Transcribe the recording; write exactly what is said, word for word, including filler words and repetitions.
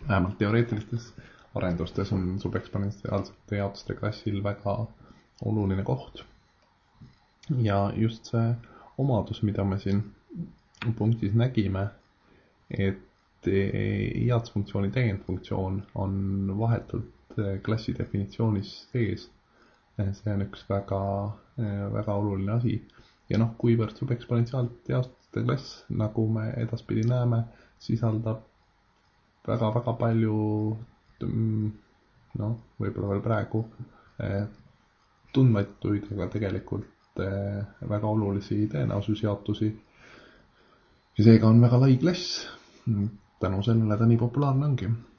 vähemalt teoreetilistes arendustes on subeksponentsiaalsete jaotuste klassil väga oluline koht. Ja just see omadus, mida me siin punktis nägime, et jaotusfunktsiooni täiendfunktsioon on vahetult klassi definitsioonis sees. See on üks väga, väga oluline asi. Ja noh, kuivõrd subeksponentsiaalsete jaotuste klass, nagu me edaspidi näeme, sisaldab väga-väga palju, noh, võib-olla veel praegu tundmatuid, aga tegelikult väga olulisi tõenäosusjaotusi. Ja seega on väga lai klass. Tänu sellele ta nii populaarne ongi.